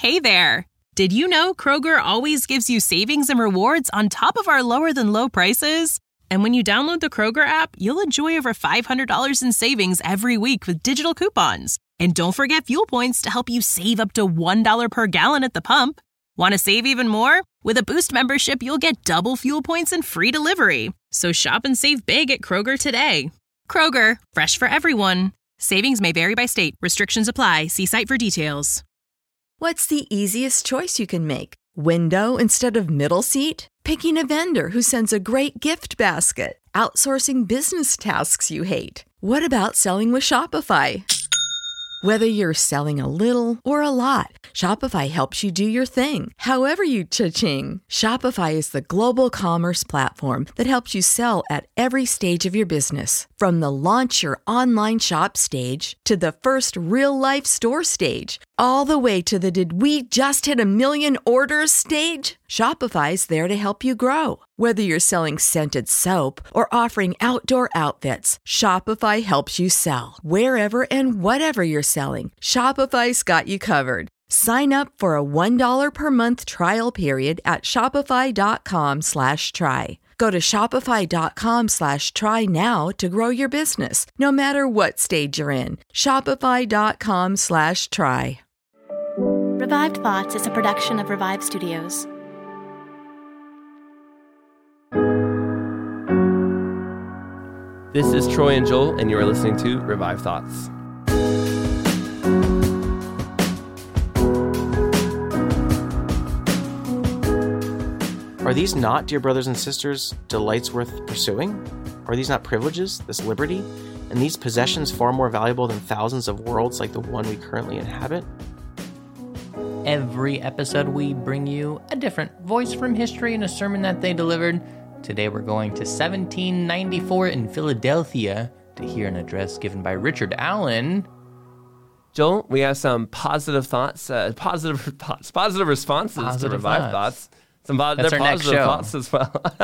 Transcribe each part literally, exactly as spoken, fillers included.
Hey there! Did you know Kroger always gives you savings and rewards on top of our lower-than-low prices? And when you download the Kroger app, you'll enjoy over five hundred dollars in savings every week with digital coupons. And don't forget fuel points to help you save up to one dollar per gallon at the pump. Want to save even more? With a Boost membership, you'll get double fuel points and free delivery. So shop and save big at Kroger today. Kroger, fresh for everyone. Savings may vary by state. Restrictions apply. See site for details. What's the easiest choice you can make? Window instead of middle seat? Picking a vendor who sends a great gift basket? Outsourcing business tasks you hate? What about selling with Shopify? Whether you're selling a little or a lot, Shopify helps you do your thing, however you cha-ching. Shopify is the global commerce platform that helps you sell at every stage of your business. From the launch your online shop stage to the first real-life store stage, all the way to the did we just hit a million orders stage. Shopify's there to help you grow. Whether you're selling scented soap or offering outdoor outfits, Shopify helps you sell. Wherever and whatever you're selling, Shopify's got you covered. Sign up for a one dollar per month trial period at shopify.com slash try. Go to shopify.com slash try now to grow your business, no matter what stage you're in. Shopify.com slash try. Revived Thoughts is a production of Revive Studios. This is Troy and Joel, and you are listening to Revive Thoughts. Are these not, dear brothers and sisters, delights worth pursuing? Are these not privileges, this liberty, and these possessions far more valuable than thousands of worlds like the one we currently inhabit? Every episode we bring you a different voice from history and a sermon that they delivered. Today we're going to seventeen ninety-four in Philadelphia to hear an address given by Richard Allen. Joel, we have some positive thoughts, uh, positive thoughts, positive responses Positive to Revive thoughts. Thoughts. Some po- That's they're our next positive show. thoughts as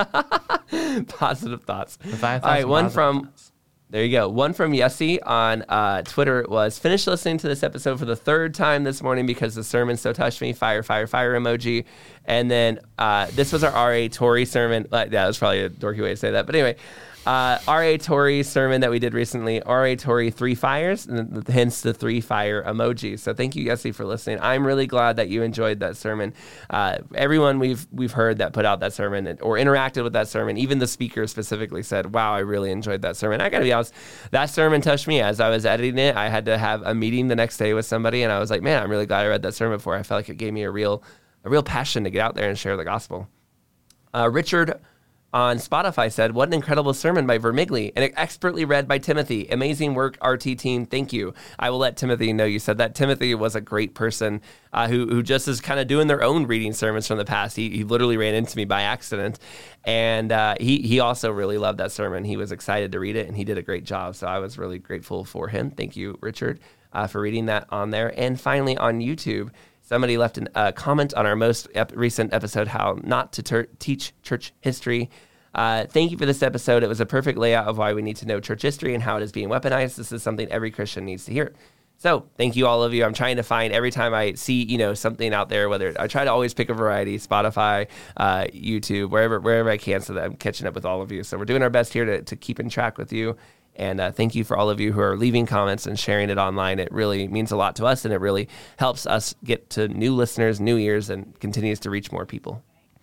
well. Positive thoughts. Revive All right, Thoughts and one Positive from Thoughts. there you go. One from Yessie on uh, Twitter was finished listening to this episode for the third time this morning because the sermon so touched me. Fire, fire, fire emoji. And then uh, this was our R A. Torrey sermon. Uh, yeah, that's probably a dorky way to say that. But anyway, uh, R A. Torrey sermon that we did recently. R A. Torrey, three fires, and hence the three fire emoji. So thank you, Yessie, for listening. I'm really glad that you enjoyed that sermon. Uh, everyone we've we've heard that put out that sermon or interacted with that sermon, even the speaker specifically said, wow, I really enjoyed that sermon. I got to be honest, that sermon touched me. As I was editing it, I had to have a meeting the next day with somebody, and I was like, man, I'm really glad I read that sermon before. I felt like it gave me a real a real passion to get out there and share the gospel. Uh, Richard on Spotify said, what an incredible sermon by Vermigli and expertly read by Timothy. Amazing work, R T team. Thank you. I will let Timothy know you said that. Timothy was a great person uh, who, who just is kind of doing their own reading sermons from the past. He, he literally ran into me by accident. And uh, he, he also really loved that sermon. He was excited to read it, and he did a great job. So I was really grateful for him. Thank you, Richard, uh, for reading that on there. And finally, a YouTube, somebody left a uh, comment on our most ep- recent episode, how not to ter- teach church history. Uh, thank you for this episode. It was a perfect layout of why we need to know church history and how it is being weaponized. This is something every Christian needs to hear. So thank you, all of you. I'm trying to find every time I see, you know, something out there, whether I try to always pick a variety, Spotify, uh, YouTube, wherever wherever I can, so that I'm catching up with all of you. So we're doing our best here to, to keep in track with you. And uh, thank you for all of you who are leaving comments and sharing it online. It really means a lot to us, and it really helps us get to new listeners, new ears, and continues to reach more people.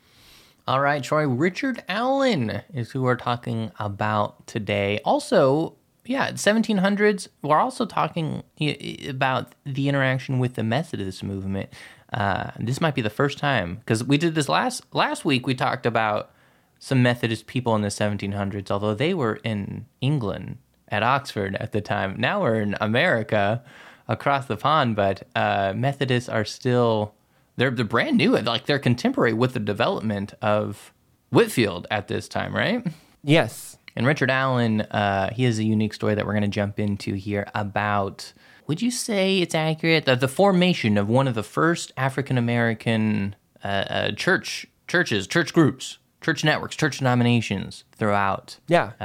All right, Troy, Richard Allen is who we're talking about today. Also, yeah, seventeen hundreds, we're also talking about the interaction with the Methodist movement. Uh, this might be the first time, because we did this last last week. We talked about some Methodist people in the seventeen hundreds, although they were in England at Oxford at the time. Now we're in America across the pond, but uh, Methodists are still, they're, they're brand new, like they're contemporary with the development of Whitefield at this time, right? Yes. And Richard Allen, uh, he has a unique story that we're going to jump into here about, would you say it's accurate, that the formation of one of the first African-American uh, uh, church churches, church groups, church networks, church denominations throughout Yeah. uh,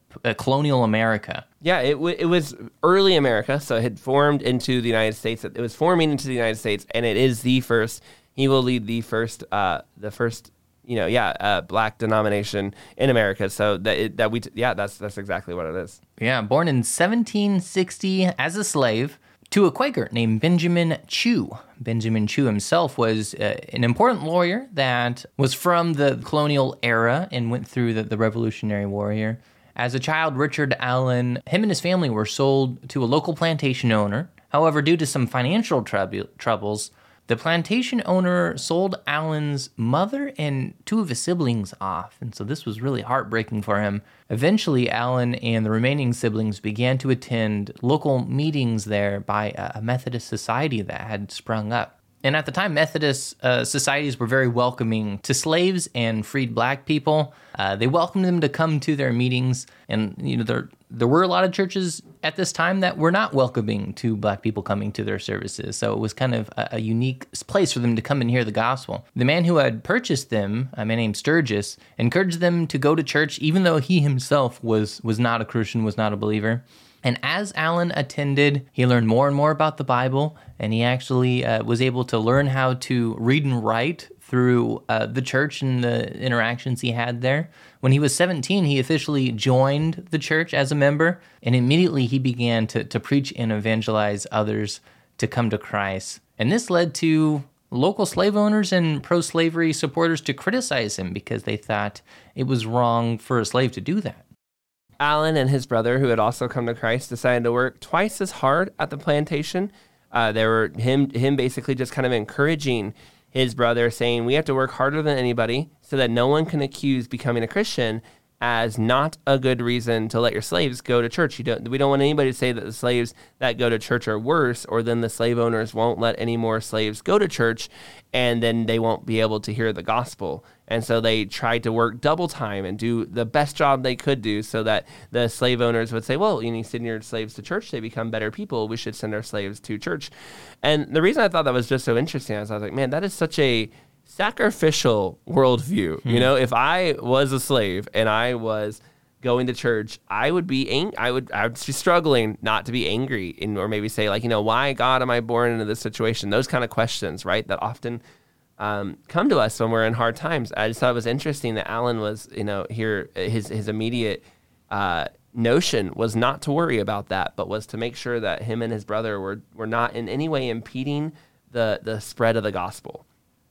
uh, colonial America. Yeah, it w- it was early America, so it had formed into the United States. It was forming into the United States, and it is the first. He will lead the first, uh, the first, you know, yeah, uh, black denomination in America. So that it, that we, t- yeah, that's that's exactly what it is. Yeah, born in seventeen sixty as a slave to a Quaker named Benjamin Chew. Benjamin Chew himself was uh, an important lawyer that was from the colonial era and went through the, the Revolutionary War here. As a child, Richard Allen, him and his family were sold to a local plantation owner. However, due to some financial trou- troubles, the plantation owner sold Allen's mother and two of his siblings off, and so this was really heartbreaking for him. Eventually, Allen and the remaining siblings began to attend local meetings there by a Methodist society that had sprung up. And at the time, Methodist uh, societies were very welcoming to slaves and freed black people. Uh, they welcomed them to come to their meetings, and you know there there were a lot of churches at this time that were not welcoming to black people coming to their services. So it was kind of a, a unique place for them to come and hear the gospel. The man who had purchased them, a man named Sturgis, encouraged them to go to church, even though he himself was was not a Christian, was not a believer. And as Allen attended, he learned more and more about the Bible, and he actually uh, was able to learn how to read and write through uh, the church and the interactions he had there. When he was seventeen, he officially joined the church as a member, and immediately he began to, to preach and evangelize others to come to Christ. And this led to local slave owners and pro-slavery supporters to criticize him because they thought it was wrong for a slave to do that. Allen and his brother, who had also come to Christ, decided to work twice as hard at the plantation. Uh, they were him him basically just kind of encouraging his brother, saying, we have to work harder than anybody so that no one can accuse becoming a Christian as not a good reason to let your slaves go to church. You don't, we don't want anybody to say that the slaves that go to church are worse, or then the slave owners won't let any more slaves go to church, and then they won't be able to hear the gospel. And so they tried to work double time and do the best job they could do so that the slave owners would say, well, you need to send your slaves to church. They become better people. We should send our slaves to church. And the reason I thought that was just so interesting is I was like, man, that is such a sacrificial worldview. Hmm. You know, if I was a slave and I was going to church, I would be ang- I would I would be struggling not to be angry, and or maybe say like, you know, why God am I born into this situation? Those kind of questions, right? That often um, come to us when we're in hard times. I just thought it was interesting that Allen was, you know, here his his immediate uh, notion was not to worry about that, but was to make sure that him and his brother were were not in any way impeding the the spread of the gospel.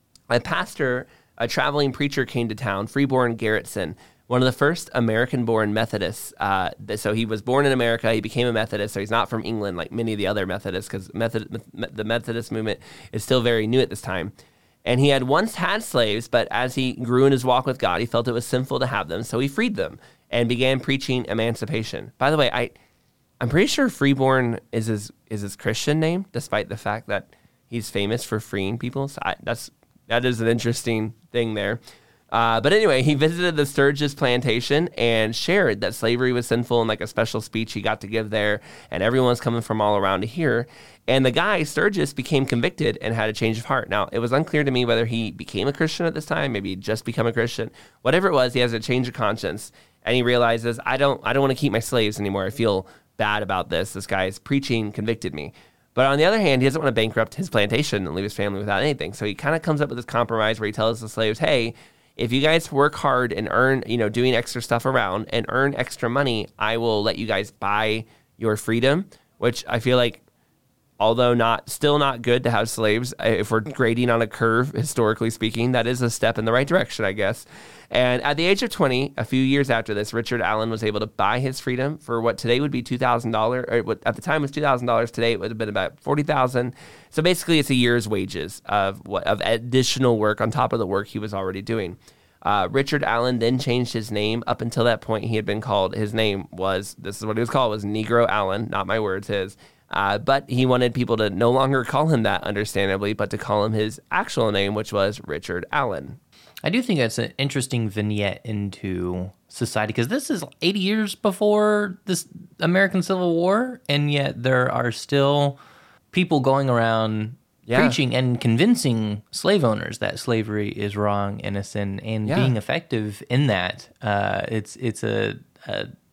A pastor, a traveling preacher came to town, Freeborn Garretson, one of the first American-born Methodists. Uh, so he was born in America. He became a Methodist, so he's not from England like many of the other Methodists, because Method, the Methodist movement is still very new at this time. And he had once had slaves, but as he grew in his walk with God, he felt it was sinful to have them, so he freed them and began preaching emancipation. By the way, I, I'm pretty sure Freeborn is his, is his Christian name, despite the fact that he's famous for freeing people. So I, that's... That is an interesting thing there. Uh, but anyway, he visited the Sturgis plantation and shared that slavery was sinful in like a special speech he got to give there, and everyone's coming from all around to hear. And the guy, Sturgis, became convicted and had a change of heart. Now, it was unclear to me whether he became a Christian at this time, maybe he'd just become a Christian. Whatever it was, he has a change of conscience, and he realizes, I don't, I don't want to keep my slaves anymore. I feel bad about this. This guy's preaching convicted me. But on the other hand, he doesn't want to bankrupt his plantation and leave his family without anything. So he kind of comes up with this compromise where he tells the slaves, hey, if you guys work hard and earn, you know, doing extra stuff around and earn extra money, I will let you guys buy your freedom, which I feel like, although not still not good to have slaves, if we're grading on a curve, historically speaking, that is a step in the right direction, I guess. And at the age of twenty, a few years after this, Richard Allen was able to buy his freedom for what today would be two thousand dollars, or what at the time was two thousand dollars. Today it would have been about forty thousand dollars. So basically it's a year's wages of what of additional work on top of the work he was already doing. Uh, Richard Allen then changed his name. Up until that point, he had been called, his name was, this is what he was called, was Negro Allen, not my words, his. Uh, but he wanted people to no longer call him that, understandably, but to call him his actual name, which was Richard Allen. I do think that's an interesting vignette into society, because this is eighty years before this American Civil War, and yet there are still people going around yeah. preaching and convincing slave owners that slavery is wrong and a sin, and yeah. being effective in that. Uh, it's it's a, a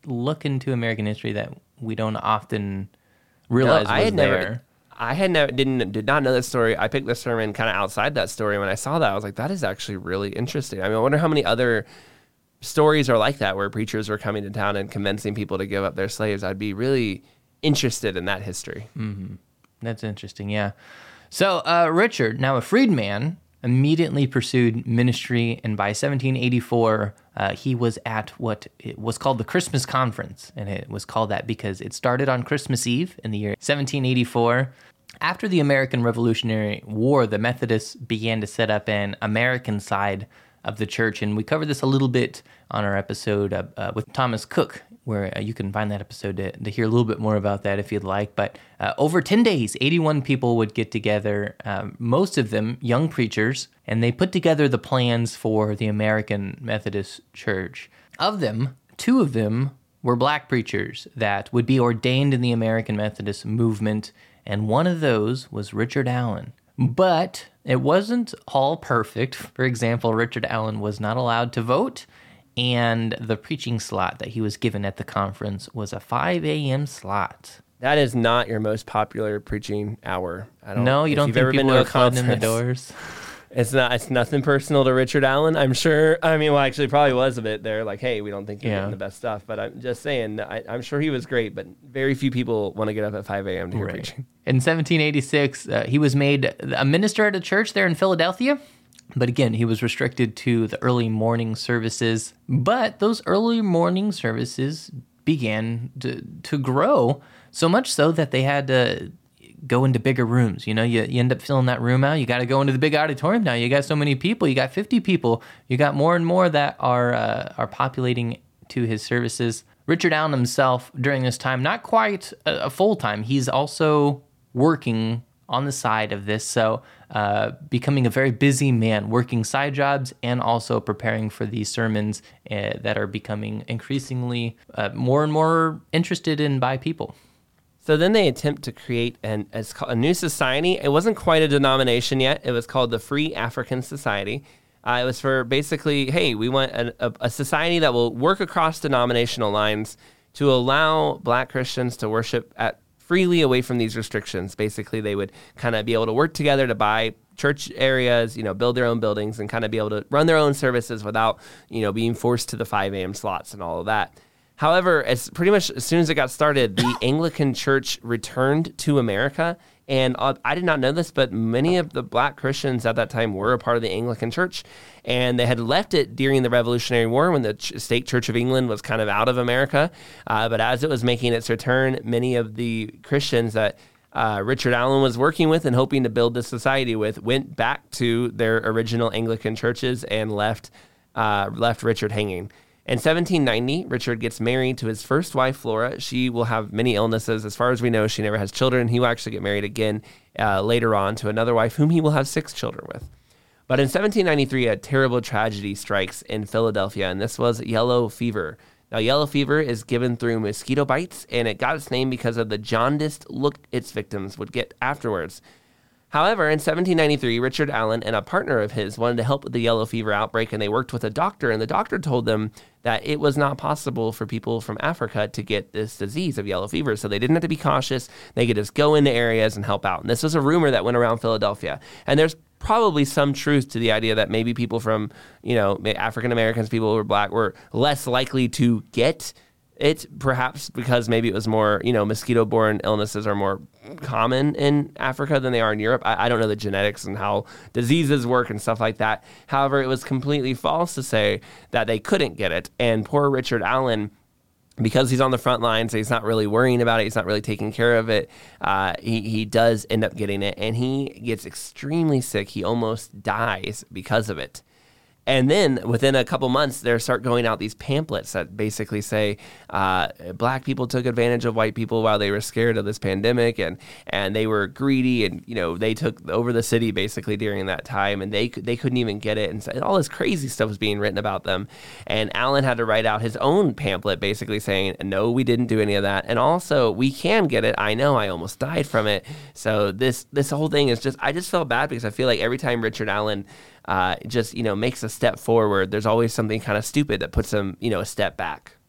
look into American history that we don't often realize No, I was had there. never. I had never didn't did not know this story. I picked the sermon kind of outside that story. When I saw that, I was like, that is actually really interesting. I mean, I wonder how many other stories are like that where preachers were coming to town and convincing people to give up their slaves. I'd be really interested in that history. Mm-hmm. That's interesting, yeah. So uh, Richard, now a freedman, immediately pursued ministry, and by seventeen eighty-four, uh, he was at what it was called the Christmas Conference, and it was called that because it started on Christmas Eve in the year seventeen eighty-four. After the American Revolutionary War, the Methodists began to set up an American side of the church, and we covered this a little bit on our episode uh, uh, with Thomas Cook, where uh, you can find that episode to, to hear a little bit more about that if you'd like. But uh, over ten days, eighty-one people would get together, um, most of them young preachers, and they put together the plans for the American Methodist Church. Of them, two of them were black preachers that would be ordained in the American Methodist movement, and one of those was Richard Allen. But it wasn't all perfect. For example, Richard Allen was not allowed to vote, and the preaching slot that he was given at the conference was a five a.m. slot. That is not your most popular preaching hour. I don't, No, you if don't you've think ever been people to a are flooding in the conference, doors? It's not. It's nothing personal to Richard Allen. I'm sure. I mean, well, actually, probably was a bit there. Like, hey, we don't think you're Yeah. getting the best stuff. But I'm just saying. I, I'm sure he was great. But very few people want to get up at five a.m. to hear Right. preaching. In seventeen eighty-six, uh, he was made a minister at a church there in Philadelphia. But again, he was restricted to the early morning services. But those early morning services began to, to grow, so much so that they had to go into bigger rooms. You know, you, you end up filling that room out. You got to go into the big auditorium now. You got so many people. You got fifty people. You got more and more that are uh, are populating to his services. Richard Allen himself, during this time, not quite a, a full-time. He's also working on the side of this, so uh, becoming a very busy man, working side jobs and also preparing for these sermons uh, that are becoming increasingly uh, more and more interested in by people. So then they attempt to create an it's called a new society. It wasn't quite a denomination yet. It was called the Free African Society. Uh, it was for basically, hey, we want a, a, a society that will work across denominational lines to allow black Christians to worship at freely away from these restrictions. Basically, they would kind of be able to work together to buy church areas, you know, build their own buildings and kind of be able to run their own services without, you know, being forced to the five a.m. slots and all of that. However, as pretty much as soon as it got started, the Anglican Church returned to America. And uh, I did not know this, but many of the black Christians at that time were a part of the Anglican Church. And they had left it during the Revolutionary War when the Ch- State Church of England was kind of out of America. Uh, but as it was making its return, many of the Christians that uh, Richard Allen was working with and hoping to build this society with went back to their original Anglican churches and left uh, left Richard hanging. In seventeen ninety, Richard gets married to his first wife, Flora. She will have many illnesses. As far as we know, she never has children. He will actually get married again uh, later on to another wife, whom he will have six children with. But in seventeen ninety-three, a terrible tragedy strikes in Philadelphia, and this was yellow fever. Now, yellow fever is given through mosquito bites, and it got its name because of the jaundiced look its victims would get afterwards. However, in seventeen ninety-three, Richard Allen and a partner of his wanted to help with the yellow fever outbreak, and they worked with a doctor, and the doctor told them that it was not possible for people from Africa to get this disease of yellow fever, so they didn't have to be cautious. They could just go into areas and help out. And this was a rumor that went around Philadelphia. And there's probably some truth to the idea that maybe people from, you know, African Americans, people who were black, were less likely to get it, perhaps because maybe it was more, you know, mosquito-borne illnesses are more common in Africa than they are in Europe. I, I don't know the genetics and how diseases work and stuff like that. However, it was completely false to say that they couldn't get it. And poor Richard Allen, because he's on the front lines, so he's not really worrying about it, he's not really taking care of it, uh, he, he does end up getting it, and he gets extremely sick. He almost dies because of it. And then within a couple months, there start going out these pamphlets that basically say uh, black people took advantage of white people while they were scared of this pandemic, and and they were greedy, and you know they took over the city basically during that time, and they they couldn't even get it, and so all this crazy stuff was being written about them. And Allen had to write out his own pamphlet basically saying, no, we didn't do any of that, and also we can get it. I know I almost died from it. So this this whole thing is just I just felt bad because I feel like every time Richard Allen Uh, just, you know, makes a step forward, there's always something kind of stupid that puts him, you know, a step back.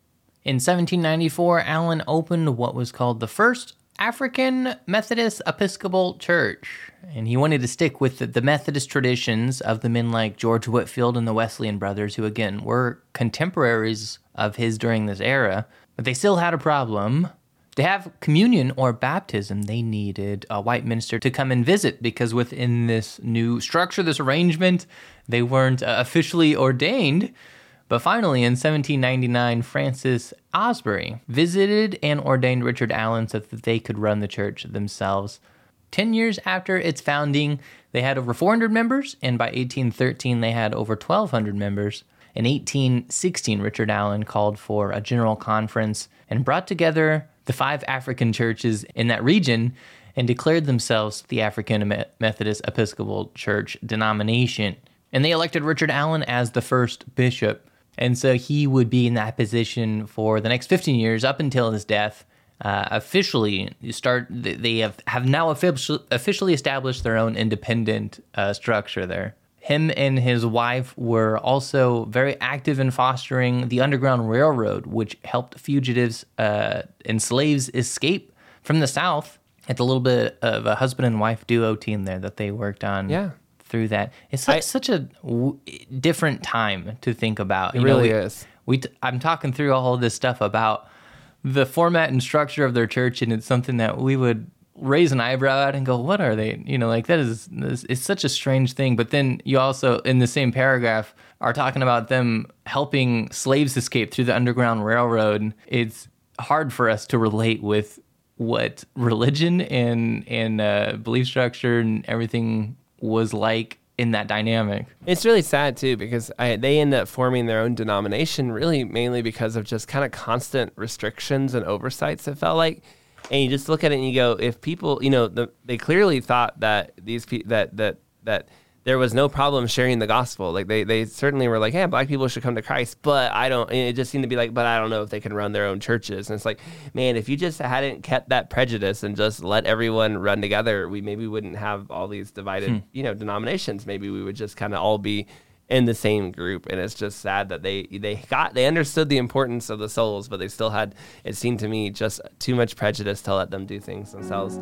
In seventeen ninety-four, Allen opened what was called the First African Methodist Episcopal Church, and he wanted to stick with the, the Methodist traditions of the men like George Whitefield and the Wesleyan brothers, who again were contemporaries of his during this era, but they still had a problem. To have communion or baptism, they needed a white minister to come and visit, because within this new structure, this arrangement, they weren't uh, officially ordained. But finally, in seventeen ninety-nine, Francis Osbury visited and ordained Richard Allen so that they could run the church themselves. Ten years after its founding, they had over four hundred members, and by eighteen thirteen, they had over twelve hundred members. In eighteen sixteen, Richard Allen called for a general conference and brought together the five African churches in that region and declared themselves the African Methodist Episcopal Church denomination. And they elected Richard Allen as the first bishop. And so he would be in that position for the next fifteen years up until his death. Uh, officially, start they have, have now officially, officially established their own independent uh, structure there. Him and his wife were also very active in fostering the Underground Railroad, which helped fugitives uh, and slaves escape from the South. It's a little bit of a husband and wife duo team there that they worked on. Yeah. Through that. It's like I, such a w- different time to think about. It you really know, we, is. We t- I'm talking through all of this stuff about the format and structure of their church, and it's something that we would raise an eyebrow at and go, what are they? You know, like that is, it's such a strange thing. But then you also, in the same paragraph, are talking about them helping slaves escape through the Underground Railroad. It's hard for us to relate with what religion and, and uh, belief structure and everything was like in that dynamic. It's really sad too, because I, they end up forming their own denomination really mainly because of just kind of constant restrictions and oversights, it felt like. And you just look at it and you go, if people, you know, the, they clearly thought that these pe- that that that there was no problem sharing the gospel. Like they they certainly were like, hey, black people should come to Christ, but I don't, and it just seemed to be like, but I don't know if they can run their own churches. And it's like, man, if you just hadn't kept that prejudice and just let everyone run together, we maybe wouldn't have all these divided, hmm. you know, denominations. Maybe we would just kind of all be in the same group. And it's just sad that they they got they understood the importance of the souls, but they still had, it seemed to me, just too much prejudice to let them do things themselves.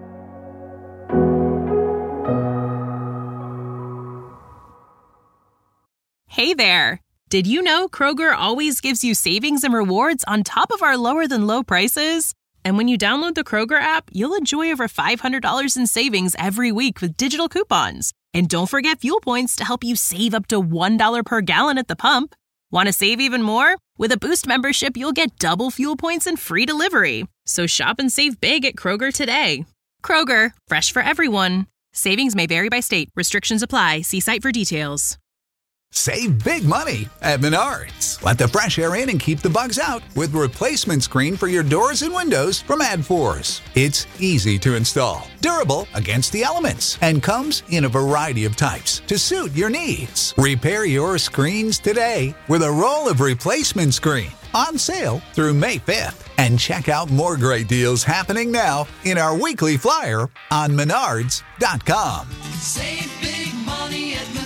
Hey there! Did you know Kroger always gives you savings and rewards on top of our lower than low prices? And when you download the Kroger app, you'll enjoy over five hundred dollars in savings every week with digital coupons. And don't forget fuel points to help you save up to one dollar per gallon at the pump. Want to save even more? With a Boost membership, you'll get double fuel points and free delivery. So shop and save big at Kroger today. Kroger, fresh for everyone. Savings may vary by state. Restrictions apply. See site for details. Save big money at Menards. Let the fresh air in and keep the bugs out with replacement screen for your doors and windows from AdForce. It's easy to install, durable against the elements, and comes in a variety of types to suit your needs. Repair your screens today with a roll of replacement screen on sale through May fifth. And check out more great deals happening now in our weekly flyer on menards dot com. Save big money at Menards.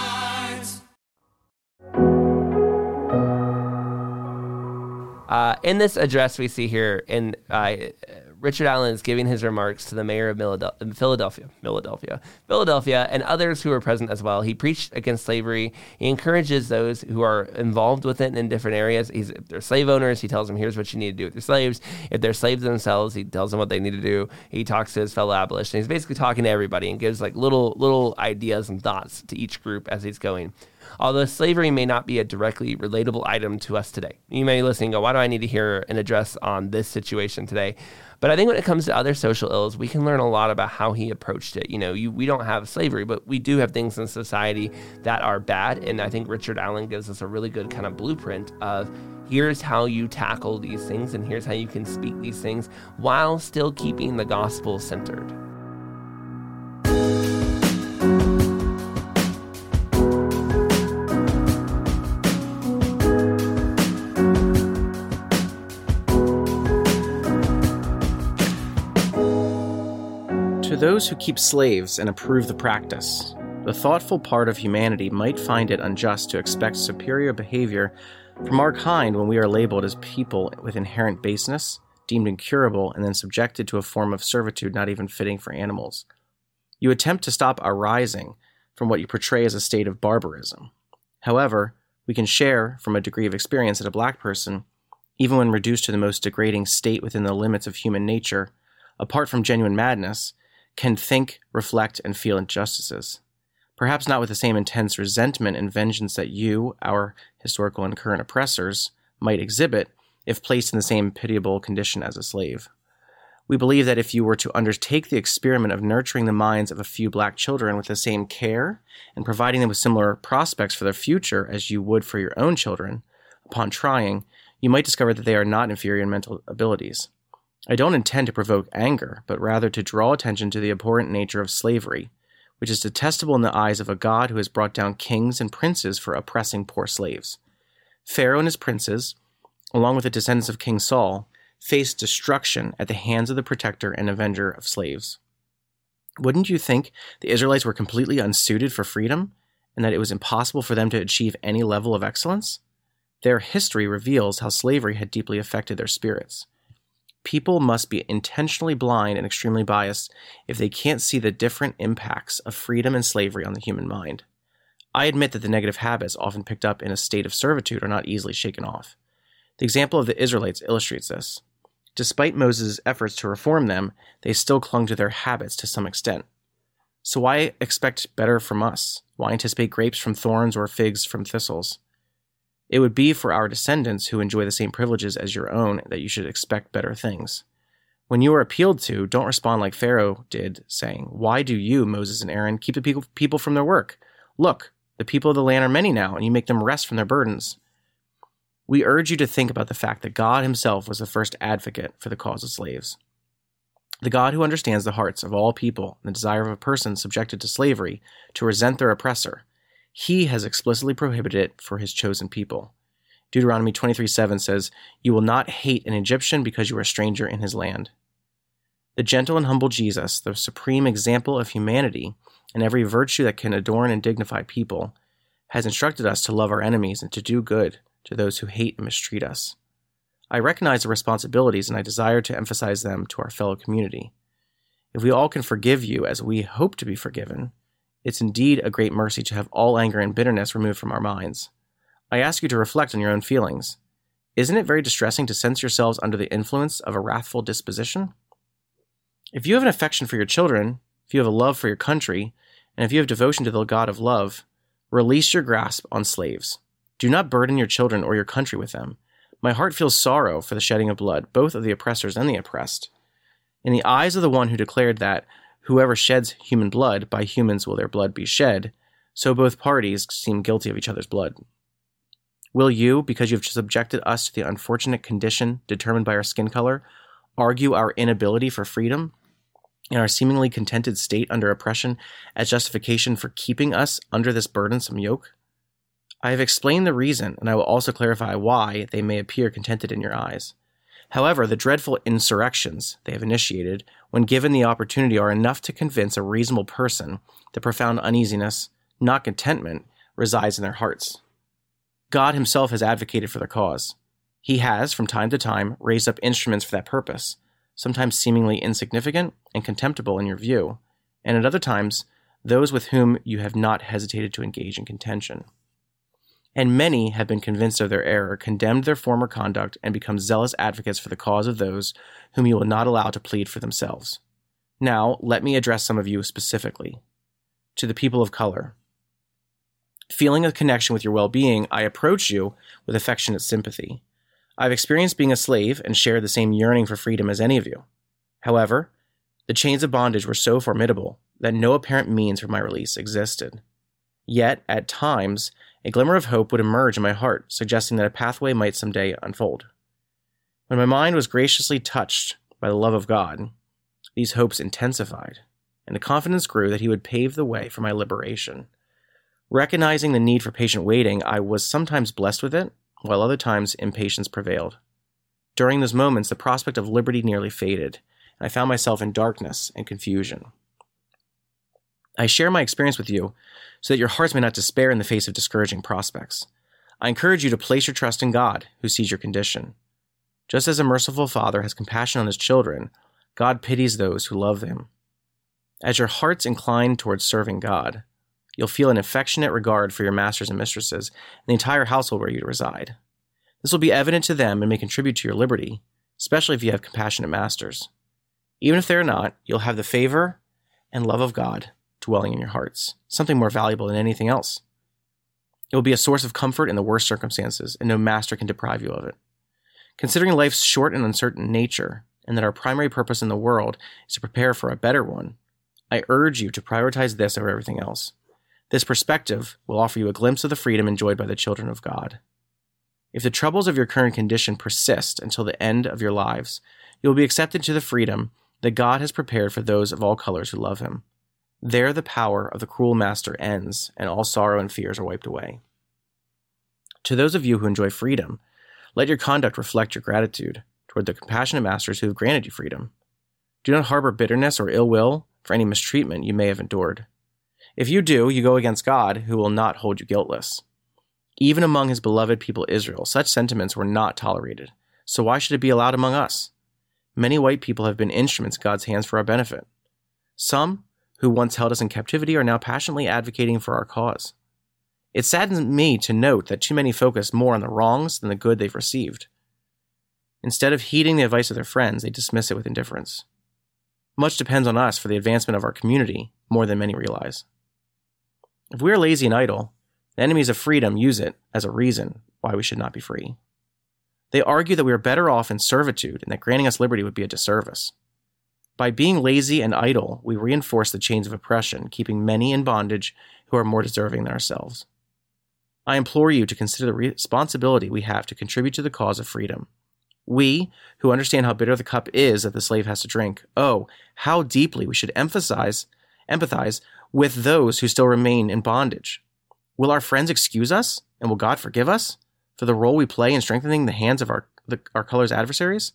Uh, in this address we see here, in uh, Richard Allen is giving his remarks to the mayor of Philadelphia, Philadelphia, Philadelphia, and others who were present as well. He preached against slavery. He encourages those who are involved with it in different areas. He's, if they're slave owners, he tells them, here's what you need to do with your slaves. If they're slaves themselves, he tells them what they need to do. He talks to his fellow abolitionists. He's basically talking to everybody and gives like little little ideas and thoughts to each group as he's going. Although slavery may not be a directly relatable item to us today. You may listen and go, why do I need to hear an address on this situation today? But I think when it comes to other social ills, we can learn a lot about how he approached it. You know, you, we don't have slavery, but we do have things in society that are bad. And I think Richard Allen gives us a really good kind of blueprint of here's how you tackle these things and here's how you can speak these things while still keeping the gospel centered. To those who keep slaves and approve the practice, the thoughtful part of humanity might find it unjust to expect superior behavior From our kind, when we are labeled as people with inherent baseness, deemed incurable, and then subjected to a form of servitude not even fitting for animals. You attempt to stop our rising from what you portray as a state of barbarism. However, we can share from a degree of experience that a black person, even when reduced to the most degrading state within the limits of human nature, apart from genuine madness, can think, reflect, and feel injustices. Perhaps not with the same intense resentment and vengeance that you, our historical and current oppressors, might exhibit if placed in the same pitiable condition as a slave. We believe that if you were to undertake the experiment of nurturing the minds of a few black children with the same care and providing them with similar prospects for their future as you would for your own children, upon trying, you might discover that they are not inferior in mental abilities. I don't intend to provoke anger, but rather to draw attention to the abhorrent nature of slavery, which is detestable in the eyes of a God who has brought down kings and princes for oppressing poor slaves. Pharaoh and his princes, along with the descendants of King Saul, faced destruction at the hands of the protector and avenger of slaves. Wouldn't you think the Israelites were completely unsuited for freedom, and that it was impossible for them to achieve any level of excellence? Their history reveals how slavery had deeply affected their spirits. People must be intentionally blind and extremely biased if they can't see the different impacts of freedom and slavery on the human mind. I admit that the negative habits often picked up in a state of servitude are not easily shaken off. The example of the Israelites illustrates this. Despite Moses' efforts to reform them, they still clung to their habits to some extent. So why expect better from us? Why anticipate grapes from thorns or figs from thistles? It would be for our descendants who enjoy the same privileges as your own that you should expect better things. When you are appealed to, don't respond like Pharaoh did, saying, "Why do you, Moses and Aaron, keep the people, people from their work? Look, the people of the land are many now, and you make them rest from their burdens." We urge you to think about the fact that God himself was the first advocate for the cause of slaves. The God who understands the hearts of all people and the desire of a person subjected to slavery to resent their oppressor, he has explicitly prohibited it for his chosen people. Deuteronomy twenty-three seven says, "You will not hate an Egyptian because you are a stranger in his land." The gentle and humble Jesus, the supreme example of humanity and every virtue that can adorn and dignify people, has instructed us to love our enemies and to do good to those who hate and mistreat us. I recognize the responsibilities and I desire to emphasize them to our fellow community. If we all can forgive you as we hope to be forgiven, it's indeed a great mercy to have all anger and bitterness removed from our minds. I ask you to reflect on your own feelings. Isn't it very distressing to sense yourselves under the influence of a wrathful disposition? If you have an affection for your children, if you have a love for your country, and if you have devotion to the God of love, release your grasp on slaves. Do not burden your children or your country with them. My heart feels sorrow for the shedding of blood, both of the oppressors and the oppressed. In the eyes of the one who declared that whoever sheds human blood, by humans will their blood be shed, so both parties seem guilty of each other's blood. Will you, because you have subjected us to the unfortunate condition determined by our skin color, argue our inability for freedom and our seemingly contented state under oppression as justification for keeping us under this burdensome yoke? I have explained the reason, and I will also clarify why they may appear contented in your eyes. However, the dreadful insurrections they have initiated, when given the opportunity, are enough to convince a reasonable person that profound uneasiness, not contentment, resides in their hearts. God himself has advocated for their cause. He has, from time to time, raised up instruments for that purpose, sometimes seemingly insignificant and contemptible in your view, and at other times, those with whom you have not hesitated to engage in contention. And many have been convinced of their error, condemned their former conduct, and become zealous advocates for the cause of those whom you will not allow to plead for themselves. Now, let me address some of you specifically. To the people of color. Feeling a connection with your well-being, I approach you with affectionate sympathy. I've experienced being a slave and shared the same yearning for freedom as any of you. However, the chains of bondage were so formidable that no apparent means for my release existed. Yet, at times, a glimmer of hope would emerge in my heart, suggesting that a pathway might someday unfold. When my mind was graciously touched by the love of God, these hopes intensified, and the confidence grew that he would pave the way for my liberation. Recognizing the need for patient waiting, I was sometimes blessed with it, while other times impatience prevailed. During those moments, the prospect of liberty nearly faded, and I found myself in darkness and confusion. I share my experience with you so that your hearts may not despair in the face of discouraging prospects. I encourage you to place your trust in God, who sees your condition. Just as a merciful father has compassion on his children, God pities those who love him. As your hearts incline towards serving God, you'll feel an affectionate regard for your masters and mistresses and the entire household where you reside. This will be evident to them and may contribute to your liberty, especially if you have compassionate masters. Even if they are not, you'll have the favor and love of God dwelling in your hearts, something more valuable than anything else. It will be a source of comfort in the worst circumstances, and no master can deprive you of it. Considering life's short and uncertain nature, and that our primary purpose in the world is to prepare for a better one, I urge you to prioritize this over everything else. This perspective will offer you a glimpse of the freedom enjoyed by the children of God. If the troubles of your current condition persist until the end of your lives, you will be accepted to the freedom that God has prepared for those of all colors who love him. There the power of the cruel master ends, and all sorrow and fears are wiped away. To those of you who enjoy freedom, let your conduct reflect your gratitude toward the compassionate masters who have granted you freedom. Do not harbor bitterness or ill will for any mistreatment you may have endured. If you do, you go against God, who will not hold you guiltless. Even among his beloved people Israel, such sentiments were not tolerated. So why should it be allowed among us? Many white people have been instruments in God's hands for our benefit. Some, who once held us in captivity, are now passionately advocating for our cause. It saddens me to note that too many focus more on the wrongs than the good they've received. Instead of heeding the advice of their friends, they dismiss it with indifference. Much depends on us for the advancement of our community, more than many realize. If we are lazy and idle, the enemies of freedom use it as a reason why we should not be free. They argue that we are better off in servitude and that granting us liberty would be a disservice. By being lazy and idle, we reinforce the chains of oppression, keeping many in bondage who are more deserving than ourselves. I implore you to consider the responsibility we have to contribute to the cause of freedom. We, who understand how bitter the cup is that the slave has to drink, oh, how deeply we should emphasize, empathize with those who still remain in bondage. Will our friends excuse us, and will God forgive us for the role we play in strengthening the hands of our, the, our color's adversaries?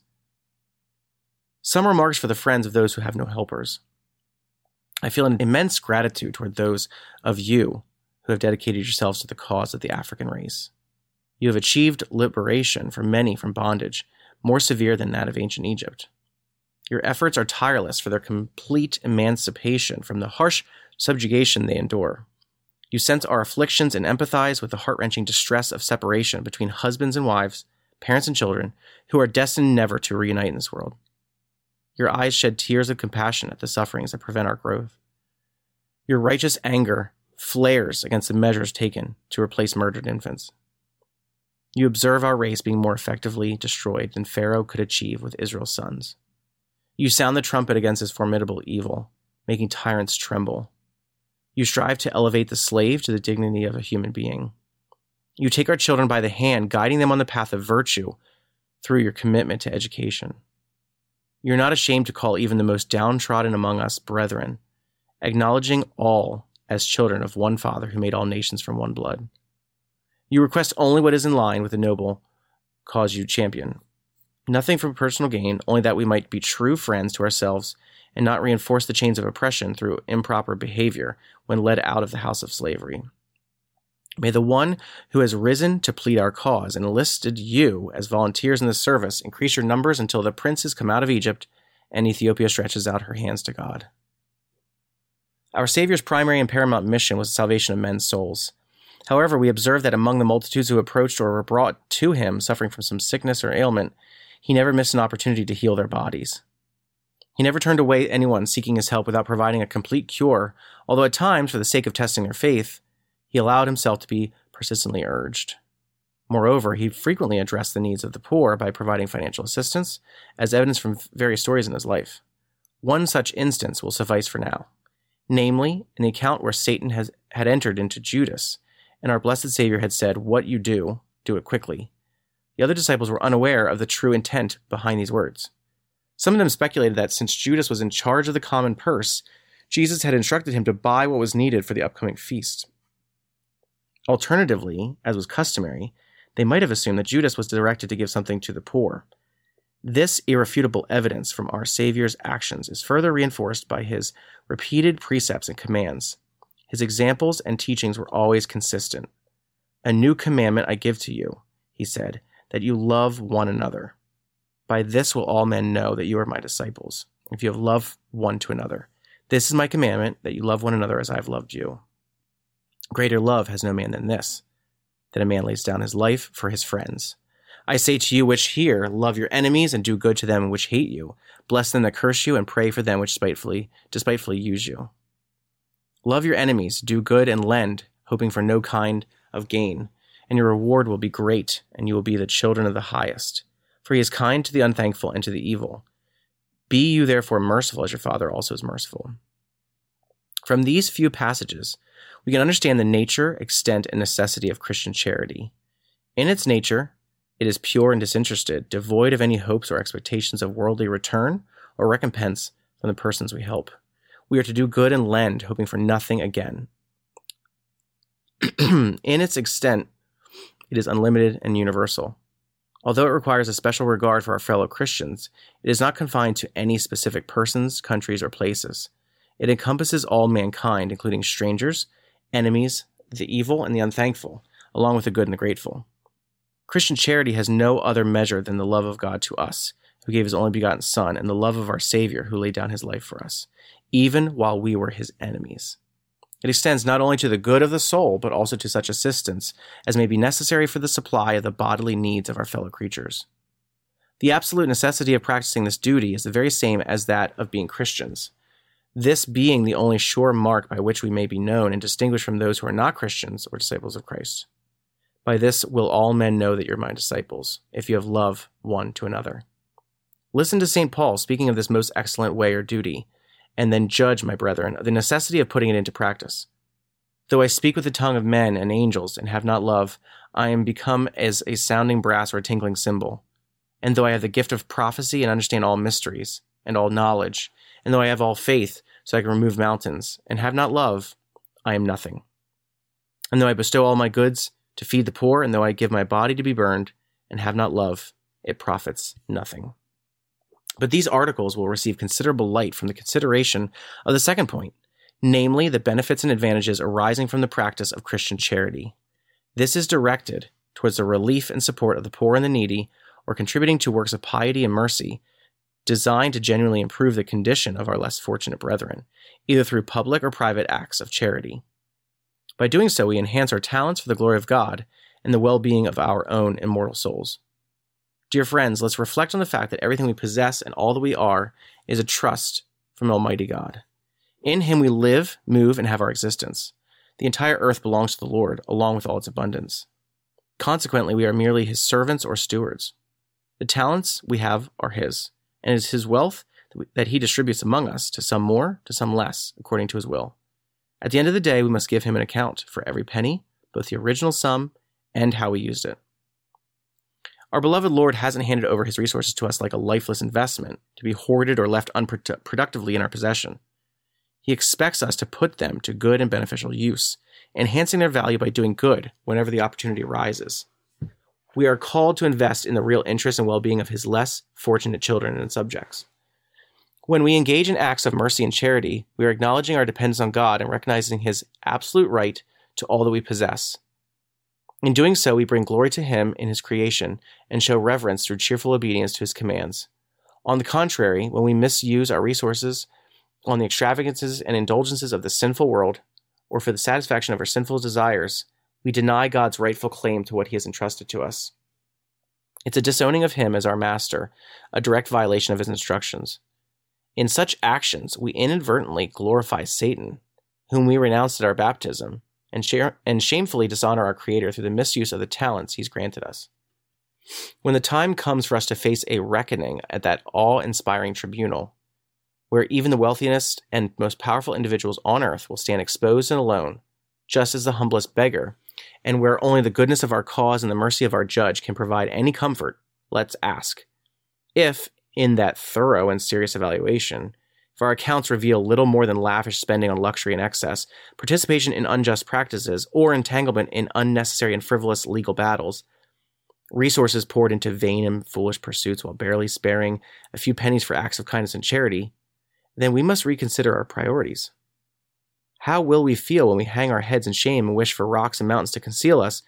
Some remarks for the friends of those who have no helpers. I feel an immense gratitude toward those of you who have dedicated yourselves to the cause of the African race. You have achieved liberation for many from bondage, more severe than that of ancient Egypt. Your efforts are tireless for their complete emancipation from the harsh subjugation they endure. You sense our afflictions and empathize with the heart-wrenching distress of separation between husbands and wives, parents and children, who are destined never to reunite in this world. Your eyes shed tears of compassion at the sufferings that prevent our growth. Your righteous anger flares against the measures taken to replace murdered infants. You observe our race being more effectively destroyed than Pharaoh could achieve with Israel's sons. You sound the trumpet against his formidable evil, making tyrants tremble. You strive to elevate the slave to the dignity of a human being. You take our children by the hand, guiding them on the path of virtue through your commitment to education. You're not ashamed to call even the most downtrodden among us brethren, acknowledging all as children of one Father who made all nations from one blood. You request only what is in line with the noble cause you champion. Nothing for personal gain, only that we might be true friends to ourselves and not reinforce the chains of oppression through improper behavior when led out of the house of slavery. May the one who has risen to plead our cause and enlisted you as volunteers in the service increase your numbers until the princes come out of Egypt and Ethiopia stretches out her hands to God. Our Savior's primary and paramount mission was the salvation of men's souls. However, we observe that among the multitudes who approached or were brought to him suffering from some sickness or ailment, he never missed an opportunity to heal their bodies. He never turned away anyone seeking his help without providing a complete cure, although at times, for the sake of testing their faith, he allowed himself to be persistently urged. Moreover, he frequently addressed the needs of the poor by providing financial assistance, as evidenced from various stories in his life. One such instance will suffice for now, namely, in the account where Satan has, had entered into Judas, and our blessed Savior had said, "What you do, do it quickly." The other disciples were unaware of the true intent behind these words. Some of them speculated that since Judas was in charge of the common purse, Jesus had instructed him to buy what was needed for the upcoming feast. Alternatively, as was customary, they might have assumed that Judas was directed to give something to the poor. This irrefutable evidence from our Savior's actions is further reinforced by his repeated precepts and commands. His examples and teachings were always consistent. A new commandment I give to you, he said, that you love one another. By this will all men know that you are my disciples, if you have love one to another. This is my commandment, that you love one another as I have loved you. Greater love has no man than this, that a man lays down his life for his friends. I say to you which hear, love your enemies and do good to them which hate you. Bless them that curse you and pray for them which spitefully, despitefully use you. Love your enemies, do good and lend, hoping for no kind of gain, and your reward will be great, and you will be the children of the highest. For he is kind to the unthankful and to the evil. Be you therefore merciful as your Father also is merciful. From these few passages, we can understand the nature, extent, and necessity of Christian charity. In its nature, it is pure and disinterested, devoid of any hopes or expectations of worldly return or recompense from the persons we help. We are to do good and lend, hoping for nothing again. In its extent, it is unlimited and universal. Although it requires a special regard for our fellow Christians, it is not confined to any specific persons, countries, or places. It encompasses all mankind, including strangers, enemies, the evil, and the unthankful, along with the good and the grateful. Christian charity has no other measure than the love of God to us, who gave his only begotten Son, and the love of our Savior, who laid down his life for us, even while we were his enemies. It extends not only to the good of the soul, but also to such assistance as may be necessary for the supply of the bodily needs of our fellow creatures. The absolute necessity of practicing this duty is the very same as that of being Christians, this being the only sure mark by which we may be known and distinguished from those who are not Christians or disciples of Christ. By this will all men know that you're my disciples, if you have love one to another. Listen to Saint Paul speaking of this most excellent way or duty, and then judge, my brethren, the necessity of putting it into practice. Though I speak with the tongue of men and angels and have not love, I am become as a sounding brass or a tinkling cymbal. And though I have the gift of prophecy and understand all mysteries and all knowledge, and though I have all faith so I can remove mountains, and have not love, I am nothing. And though I bestow all my goods to feed the poor, and though I give my body to be burned, and have not love, it profits nothing. But these articles will receive considerable light from the consideration of the second point, namely the benefits and advantages arising from the practice of Christian charity. This is directed towards the relief and support of the poor and the needy, or contributing to works of piety and mercy, designed to genuinely improve the condition of our less fortunate brethren, either through public or private acts of charity. By doing so, we enhance our talents for the glory of God and the well-being of our own immortal souls. Dear friends, let's reflect on the fact that everything we possess and all that we are is a trust from Almighty God. In him we live, move, and have our existence. The entire earth belongs to the Lord, along with all its abundance. Consequently, we are merely his servants or stewards. The talents we have are his, and it is his wealth that he distributes among us, to some more, to some less, according to his will. At the end of the day, we must give him an account for every penny, both the original sum and how we used it. Our beloved Lord hasn't handed over his resources to us like a lifeless investment, to be hoarded or left unproductively in our possession. He expects us to put them to good and beneficial use, enhancing their value by doing good whenever the opportunity arises. We are called to invest in the real interest and well-being of his less fortunate children and subjects. When we engage in acts of mercy and charity, we are acknowledging our dependence on God and recognizing his absolute right to all that we possess. In doing so, we bring glory to him in his creation and show reverence through cheerful obedience to his commands. On the contrary, when we misuse our resources on the extravagances and indulgences of the sinful world, or for the satisfaction of our sinful desires, we deny God's rightful claim to what he has entrusted to us. It's a disowning of him as our master, a direct violation of his instructions. In such actions, we inadvertently glorify Satan, whom we renounced at our baptism, and, share, and shamefully dishonor our Creator through the misuse of the talents he's granted us. When the time comes for us to face a reckoning at that awe-inspiring tribunal, where even the wealthiest and most powerful individuals on earth will stand exposed and alone, just as the humblest beggar, and where only the goodness of our cause and the mercy of our judge can provide any comfort, let's ask, if, in that thorough and serious evaluation, if our accounts reveal little more than lavish spending on luxury and excess, participation in unjust practices, or entanglement in unnecessary and frivolous legal battles, resources poured into vain and foolish pursuits while barely sparing a few pennies for acts of kindness and charity, then we must reconsider our priorities. How will we feel when we hang our heads in shame and wish for rocks and mountains to conceal us,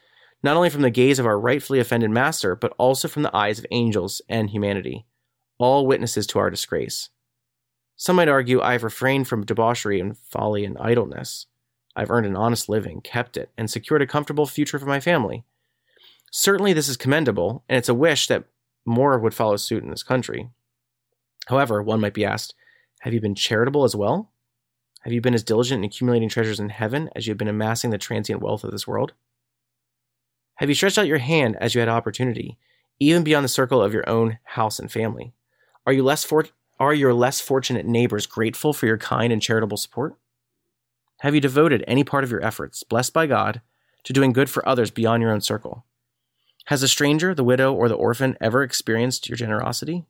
not only from the gaze of our rightfully offended master, but also from the eyes of angels and humanity, all witnesses to our disgrace. Some might argue I have refrained from debauchery and folly and idleness. I've earned an honest living, kept it, and secured a comfortable future for my family. Certainly this is commendable, and it's a wish that more would follow suit in this country. However, one might be asked, have you been charitable as well? Have you been as diligent in accumulating treasures in heaven as you have been amassing the transient wealth of this world? Have you stretched out your hand as you had opportunity, even beyond the circle of your own house and family? Are you less for- are your less fortunate neighbors grateful for your kind and charitable support? Have you devoted any part of your efforts, blessed by God, to doing good for others beyond your own circle? Has the stranger, the widow, or the orphan ever experienced your generosity?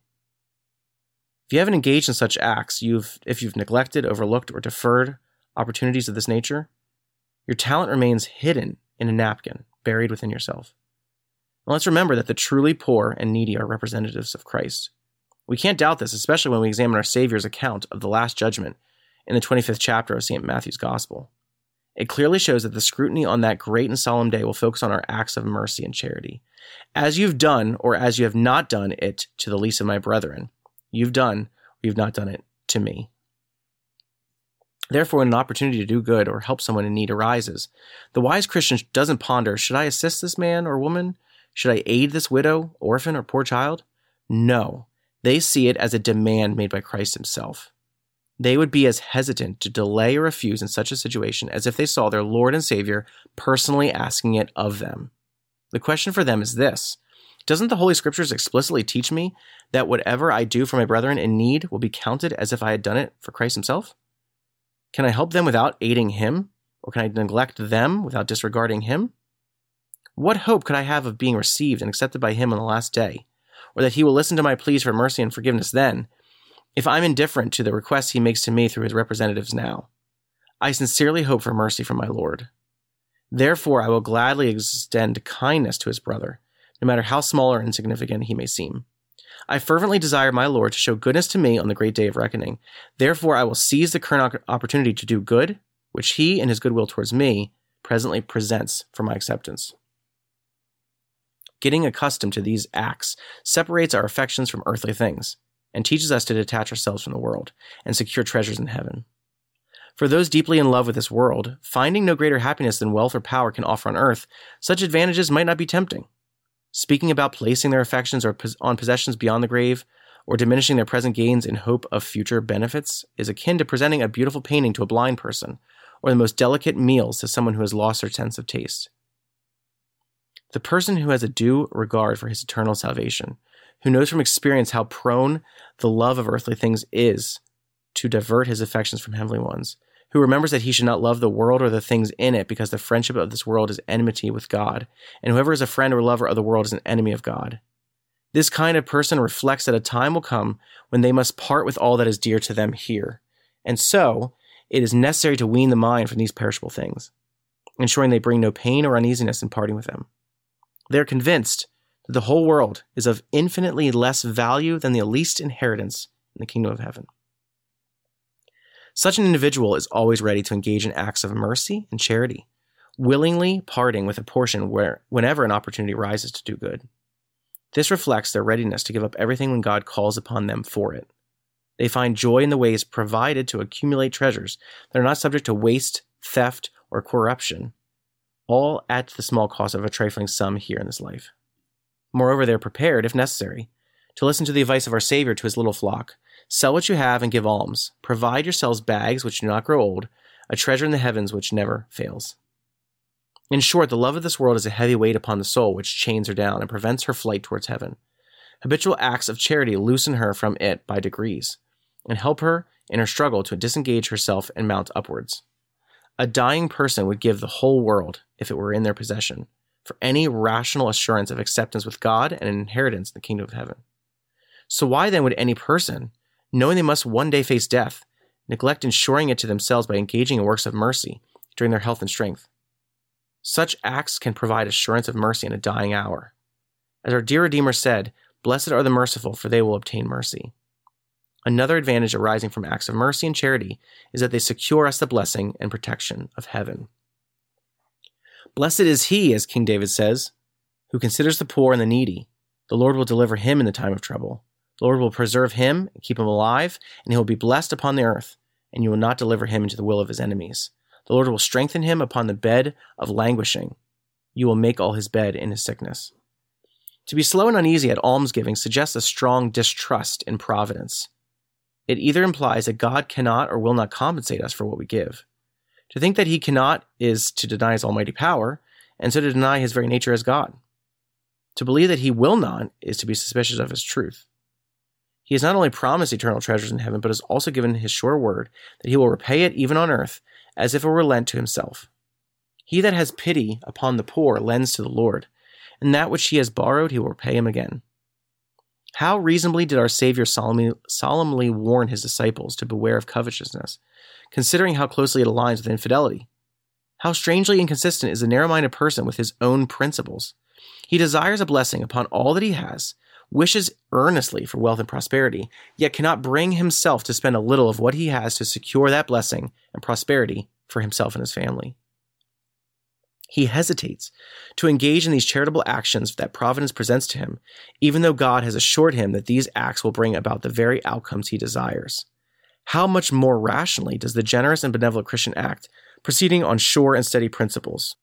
If you haven't engaged in such acts, you've, if you've neglected, overlooked, or deferred opportunities of this nature, your talent remains hidden in a napkin, buried within yourself. And let's remember that the truly poor and needy are representatives of Christ. We can't doubt this, especially when we examine our Savior's account of the Last Judgment in the twenty-fifth chapter of Saint Matthew's Gospel. It clearly shows that the scrutiny on that great and solemn day will focus on our acts of mercy and charity. As you've done, or as you have not done it to the least of my brethren, you've done, or you've not done it to me. Therefore, when an opportunity to do good or help someone in need arises, the wise Christian doesn't ponder, should I assist this man or woman? Should I aid this widow, orphan, or poor child? No, they see it as a demand made by Christ himself. They would be as hesitant to delay or refuse in such a situation as if they saw their Lord and Savior personally asking it of them. The question for them is this: doesn't the Holy Scriptures explicitly teach me that whatever I do for my brethren in need will be counted as if I had done it for Christ himself? Can I help them without aiding him? Or can I neglect them without disregarding him? What hope could I have of being received and accepted by him on the last day? Or that he will listen to my pleas for mercy and forgiveness then, if I'm indifferent to the requests he makes to me through his representatives now? I sincerely hope for mercy from my Lord. Therefore, I will gladly extend kindness to his brother, no matter how small or insignificant he may seem. I fervently desire my Lord to show goodness to me on the great day of reckoning. Therefore, I will seize the current opportunity to do good, which he, in his goodwill towards me, presently presents for my acceptance. Getting accustomed to these acts separates our affections from earthly things and teaches us to detach ourselves from the world and secure treasures in heaven. For those deeply in love with this world, finding no greater happiness than wealth or power can offer on earth, such advantages might not be tempting. Speaking about placing their affections on possessions beyond the grave, or diminishing their present gains in hope of future benefits, is akin to presenting a beautiful painting to a blind person, or the most delicate meals to someone who has lost their sense of taste. The person who has a due regard for his eternal salvation, who knows from experience how prone the love of earthly things is to divert his affections from heavenly ones, who remembers that he should not love the world or the things in it, because the friendship of this world is enmity with God, and whoever is a friend or lover of the world is an enemy of God. This kind of person reflects that a time will come when they must part with all that is dear to them here, and so it is necessary to wean the mind from these perishable things, ensuring they bring no pain or uneasiness in parting with them. They are convinced that the whole world is of infinitely less value than the least inheritance in the kingdom of heaven. Such an individual is always ready to engage in acts of mercy and charity, willingly parting with a portion where, whenever an opportunity arises to do good. This reflects their readiness to give up everything when God calls upon them for it. They find joy in the ways provided to accumulate treasures that are not subject to waste, theft, or corruption, all at the small cost of a trifling sum here in this life. Moreover, they are prepared, if necessary, to listen to the advice of our Savior to his little flock. Sell what you have and give alms. Provide yourselves bags which do not grow old, a treasure in the heavens which never fails. In short, the love of this world is a heavy weight upon the soul which chains her down and prevents her flight towards heaven. Habitual acts of charity loosen her from it by degrees, and help her in her struggle to disengage herself and mount upwards. A dying person would give the whole world, if it were in their possession, for any rational assurance of acceptance with God and an inheritance in the kingdom of heaven. So why then would any person, knowing they must one day face death, neglect ensuring it to themselves by engaging in works of mercy during their health and strength? Such acts can provide assurance of mercy in a dying hour. As our dear Redeemer said, "Blessed are the merciful, for they will obtain mercy." Another advantage arising from acts of mercy and charity is that they secure us the blessing and protection of heaven. Blessed is he, as King David says, who considers the poor and the needy. The Lord will deliver him in the time of trouble. The Lord will preserve him and keep him alive, and he will be blessed upon the earth, and you will not deliver him into the will of his enemies. The Lord will strengthen him upon the bed of languishing. You will make all his bed in his sickness. To be slow and uneasy at almsgiving suggests a strong distrust in providence. It either implies that God cannot or will not compensate us for what we give. To think that he cannot is to deny his almighty power, and so to deny his very nature as God. To believe that he will not is to be suspicious of his truth. He has not only promised eternal treasures in heaven, but has also given his sure word that he will repay it even on earth, as if it were lent to himself. He that has pity upon the poor lends to the Lord, and that which he has borrowed he will repay him again. How reasonably did our Savior solemnly, solemnly warn his disciples to beware of covetousness, considering how closely it aligns with infidelity? How strangely inconsistent is a narrow-minded person with his own principles. He desires a blessing upon all that he has, wishes earnestly for wealth and prosperity, yet cannot bring himself to spend a little of what he has to secure that blessing and prosperity for himself and his family. He hesitates to engage in these charitable actions that providence presents to him, even though God has assured him that these acts will bring about the very outcomes he desires. How much more rationally does the generous and benevolent Christian act, proceeding on sure and steady principles?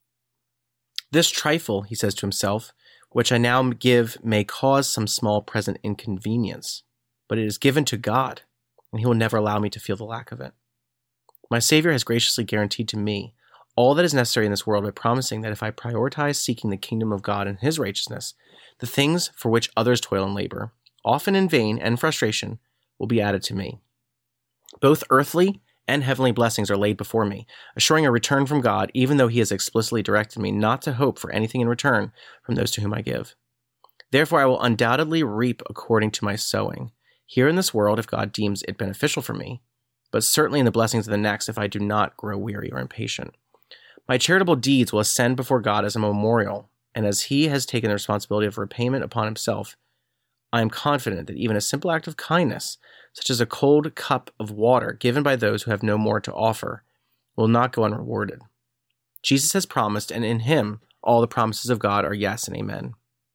This trifle, he says to himself, which I now give may cause some small present inconvenience, but it is given to God, and he will never allow me to feel the lack of it. My Savior has graciously guaranteed to me all that is necessary in this world by promising that if I prioritize seeking the kingdom of God and his righteousness, the things for which others toil and labor, often in vain and frustration, will be added to me. Both earthly and heavenly blessings are laid before me, assuring a return from God, even though he has explicitly directed me not to hope for anything in return from those to whom I give. Therefore, I will undoubtedly reap according to my sowing, here in this world if God deems it beneficial for me, but certainly in the blessings of the next if I do not grow weary or impatient. My charitable deeds will ascend before God as a memorial, and as he has taken the responsibility of repayment upon himself, I am confident that even a simple act of kindness, such as a cold cup of water given by those who have no more to offer, will not go unrewarded. Jesus has promised, and in him all the promises of God are yes and amen.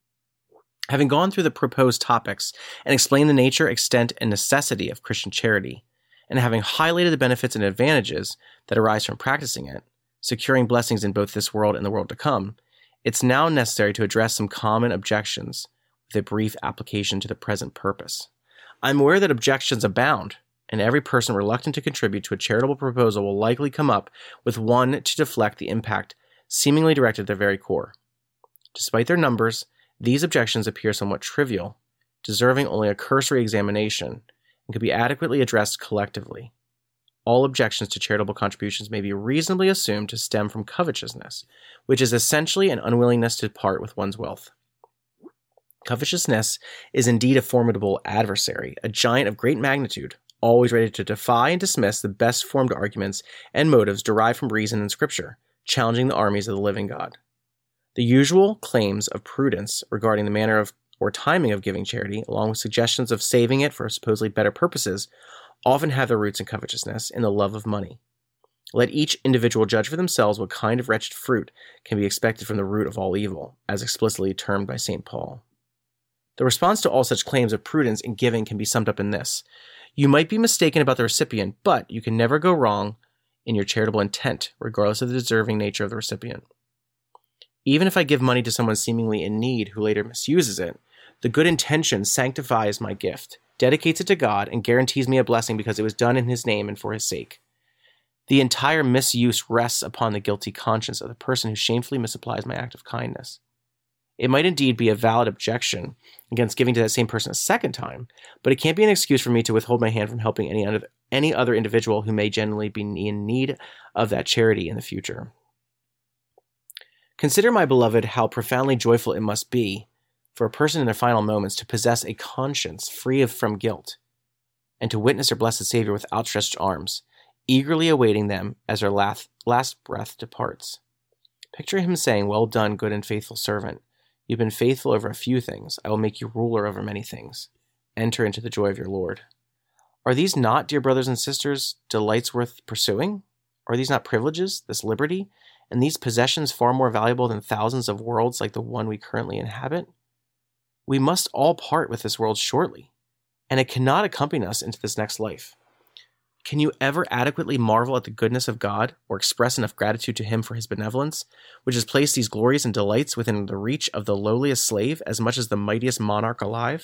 Having gone through the proposed topics and explained the nature, extent, and necessity of Christian charity, and having highlighted the benefits and advantages that arise from practicing it, securing blessings in both this world and the world to come, it's now necessary to address some common objections with a brief application to the present purpose. I'm aware that objections abound, and every person reluctant to contribute to a charitable proposal will likely come up with one to deflect the impact seemingly directed at their very core. Despite their numbers, these objections appear somewhat trivial, deserving only a cursory examination, and could be adequately addressed collectively. All objections to charitable contributions may be reasonably assumed to stem from covetousness, which is essentially an unwillingness to part with one's wealth. Covetousness is indeed a formidable adversary, a giant of great magnitude, always ready to defy and dismiss the best formed arguments and motives derived from reason and scripture, challenging the armies of the living God. The usual claims of prudence regarding the manner of or timing of giving charity, along with suggestions of saving it for supposedly better purposes, often have their roots in covetousness, in the love of money. Let each individual judge for themselves what kind of wretched fruit can be expected from the root of all evil, as explicitly termed by Saint Paul. The response to all such claims of prudence in giving can be summed up in this: you might be mistaken about the recipient, but you can never go wrong in your charitable intent, regardless of the deserving nature of the recipient. Even if I give money to someone seemingly in need who later misuses it, the good intention sanctifies my gift, dedicates it to God, and guarantees me a blessing because it was done in his name and for his sake. The entire misuse rests upon the guilty conscience of the person who shamefully misapplies my act of kindness. It might indeed be a valid objection against giving to that same person a second time, but it can't be an excuse for me to withhold my hand from helping any other, any other individual who may genuinely be in need of that charity in the future. Consider, my beloved, how profoundly joyful it must be for a person in their final moments to possess a conscience free of from guilt, and to witness their blessed Savior with outstretched arms, eagerly awaiting them as their last, last breath departs. Picture him saying, "Well done, good and faithful servant. You've been faithful over a few things. I will make you ruler over many things. Enter into the joy of your Lord." Are these not, dear brothers and sisters, delights worth pursuing? Are these not privileges, this liberty, and these possessions far more valuable than thousands of worlds like the one we currently inhabit? We must all part with this world shortly, and it cannot accompany us into this next life. Can you ever adequately marvel at the goodness of God or express enough gratitude to Him for His benevolence, which has placed these glories and delights within the reach of the lowliest slave as much as the mightiest monarch alive?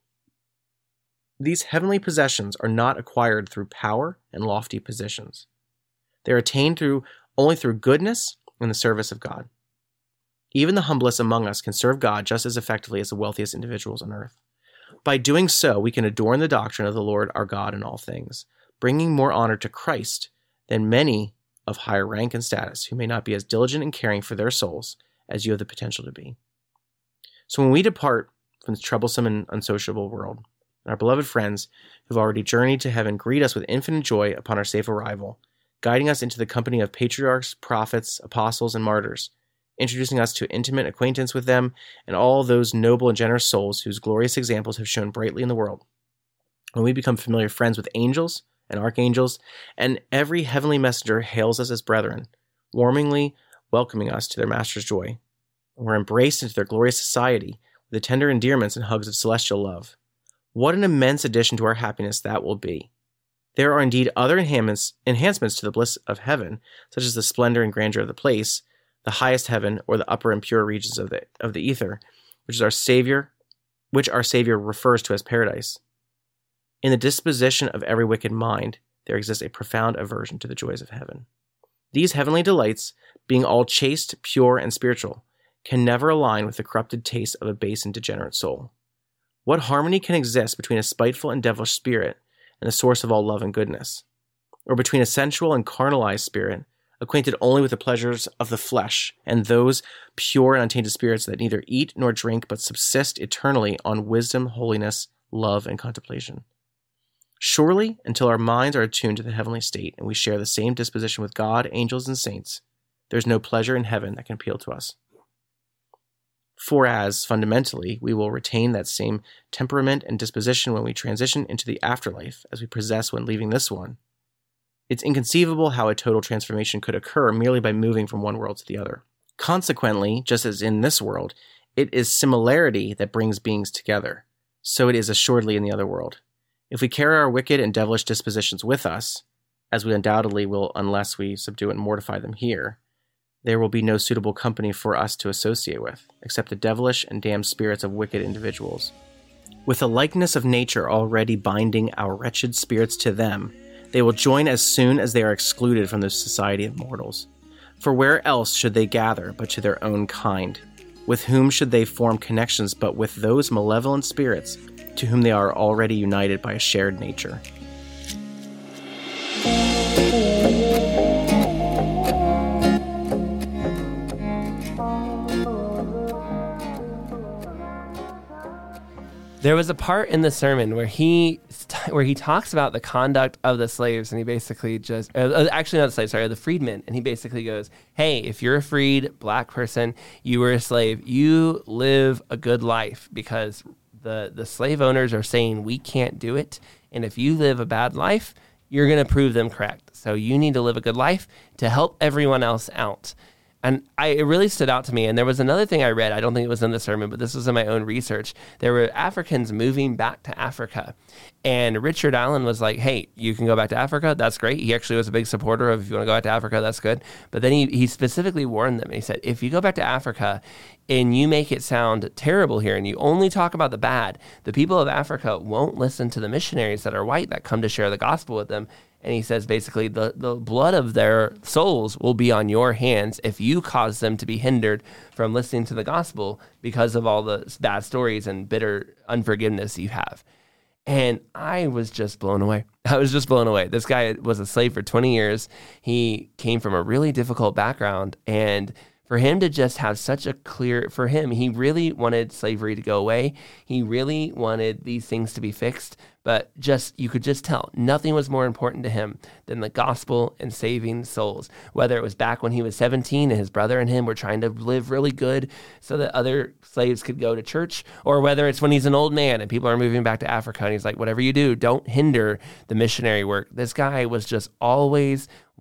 These heavenly possessions are not acquired through power and lofty positions. They are attained through only through goodness and the service of God. Even the humblest among us can serve God just as effectively as the wealthiest individuals on earth. By doing so, we can adorn the doctrine of the Lord our God in all things, bringing more honor to Christ than many of higher rank and status who may not be as diligent in caring for their souls as you have the potential to be. So when we depart from this troublesome and unsociable world, and our beloved friends who have already journeyed to heaven greet us with infinite joy upon our safe arrival, guiding us into the company of patriarchs, prophets, apostles, and martyrs, introducing us to intimate acquaintance with them and all those noble and generous souls whose glorious examples have shone brightly in the world. When we become familiar friends with angels and archangels, and every heavenly messenger hails us as brethren, warmly welcoming us to their master's joy, and we're embraced into their glorious society with the tender endearments and hugs of celestial love. What an immense addition to our happiness that will be. There are indeed other enhancements, enhancements to the bliss of heaven, such as the splendor and grandeur of the place, the highest heaven, or the upper and pure regions of the of the ether, which is our Savior, which our Savior refers to as paradise. In the disposition of every wicked mind, there exists a profound aversion to the joys of heaven. These heavenly delights, being all chaste, pure, and spiritual, can never align with the corrupted taste of a base and degenerate soul. What harmony can exist between a spiteful and devilish spirit and the source of all love and goodness? Or between a sensual and carnalized spirit, acquainted only with the pleasures of the flesh, and those pure and untainted spirits that neither eat nor drink but subsist eternally on wisdom, holiness, love, and contemplation? Surely, until our minds are attuned to the heavenly state and we share the same disposition with God, angels, and saints, there is no pleasure in heaven that can appeal to us. For as, fundamentally, we will retain that same temperament and disposition when we transition into the afterlife as we possess when leaving this one, it's inconceivable how a total transformation could occur merely by moving from one world to the other. Consequently, just as in this world, it is similarity that brings beings together, so it is assuredly in the other world. If we carry our wicked and devilish dispositions with us, as we undoubtedly will unless we subdue and mortify them here, there will be no suitable company for us to associate with, except the devilish and damned spirits of wicked individuals. With the likeness of nature already binding our wretched spirits to them, they will join as soon as they are excluded from the society of mortals. For where else should they gather but to their own kind? With whom should they form connections but with those malevolent spirits to whom they are already united by a shared nature? There was a part in the sermon where he where he talks about the conduct of the slaves, and he basically just uh, actually not the slaves, sorry, the freedmen, and he basically goes, "Hey, if you're a freed black person, you were a slave, you live a good life because the the slave owners are saying we can't do it, and if you live a bad life, you're going to prove them correct. So you need to live a good life to help everyone else out." And I, it really stood out to me. And there was another thing I read. I don't think it was in the sermon, but this was in my own research. There were Africans moving back to Africa. And Richard Allen was like, hey, you can go back to Africa. That's great. He actually was a big supporter of if you want to go back to Africa, that's good. But then he, he specifically warned them. And he said, if you go back to Africa and you make it sound terrible here and you only talk about the bad, the people of Africa won't listen to the missionaries that are white that come to share the gospel with them. And he says, basically, the, the blood of their souls will be on your hands if you cause them to be hindered from listening to the gospel because of all the bad stories and bitter unforgiveness you have. And I was just blown away. I was just blown away. This guy was a slave for twenty years. He came from a really difficult background. And for him to just have such a clear, for him, he really wanted slavery to go away. He really wanted these things to be fixed. But just, you could just tell, nothing was more important to him than the gospel and saving souls. Whether it was back when he was seventeen and his brother and him were trying to live really good so that other slaves could go to church, or whether it's when he's an old man and people are moving back to Africa and he's like, whatever you do, don't hinder the missionary work. This guy was just always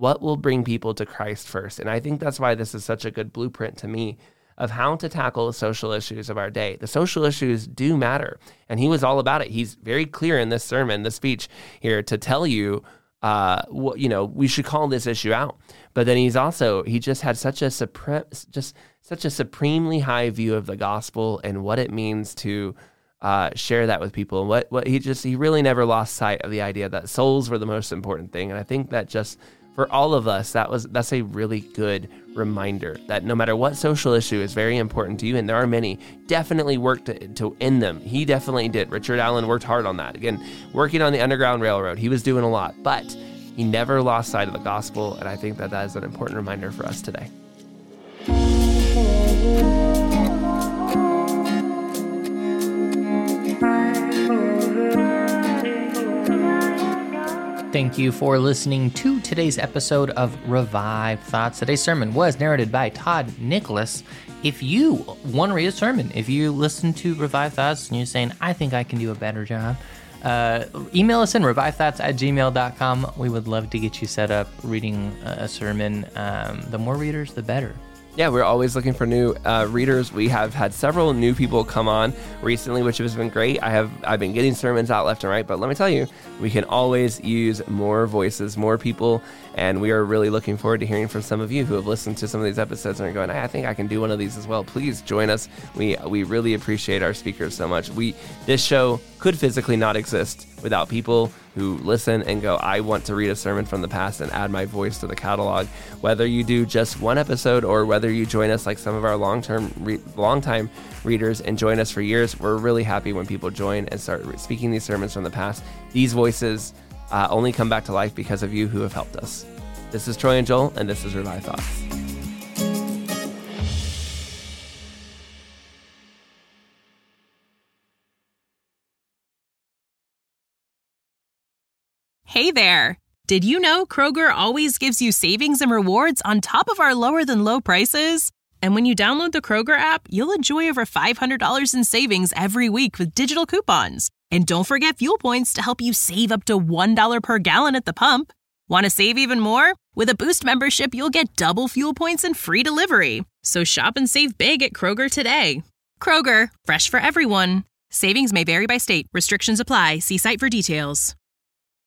what will bring people to Christ first? And I think that's why this is such a good blueprint to me of how to tackle the social issues of our day. The social issues do matter. And he was all about it. He's very clear in this sermon, this speech here, to tell you, uh, what, you know, we should call this issue out. But then he's also, he just had such a supreme, just such a supremely high view of the gospel and what it means to uh, share that with people. And what, what he just, he really never lost sight of the idea that souls were the most important thing. And I think that just for all of us, that was that's a really good reminder that no matter what social issue is very important to you, and there are many, definitely work to, to end them. He definitely did. Richard Allen worked hard on that. Again, working on the Underground Railroad, he was doing a lot, but he never lost sight of the gospel, and I think that that is an important reminder for us today. Thank you for listening to today's episode of Revived Thoughts. Today's sermon was narrated by Todd Nicholas. If you want to read a sermon, if you listen to Revived Thoughts and you're saying, I think I can do a better job, uh, email us in revivethoughts at gmail dot com. We would love to get you set up reading a sermon. Um, the more readers, the better. Yeah, we're always looking for new uh, readers. We have had several new people come on recently, which has been great. I have I've been getting sermons out left and right, but let me tell you, we can always use more voices, more people, and we are really looking forward to hearing from some of you who have listened to some of these episodes and are going, I think I can do one of these as well. Please join us. We we really appreciate our speakers so much. We this show could physically not exist without people who listen and go, I want to read a sermon from the past and add my voice to the catalog. Whether you do just one episode or whether you join us like some of our long-term, re- long-time readers and join us for years, we're really happy when people join and start speaking these sermons from the past. These voices uh, only come back to life because of you who have helped us. This is Troy and Joel, and this is Revived Thoughts. Hey there! Did you know Kroger always gives you savings and rewards on top of our lower than low prices? And when you download the Kroger app, you'll enjoy over five hundred dollars in savings every week with digital coupons. And don't forget fuel points to help you save up to one dollar per gallon at the pump. Want to save even more? With a Boost membership, you'll get double fuel points and free delivery. So shop and save big at Kroger today. Kroger, fresh for everyone. Savings may vary by state. Restrictions apply. See site for details.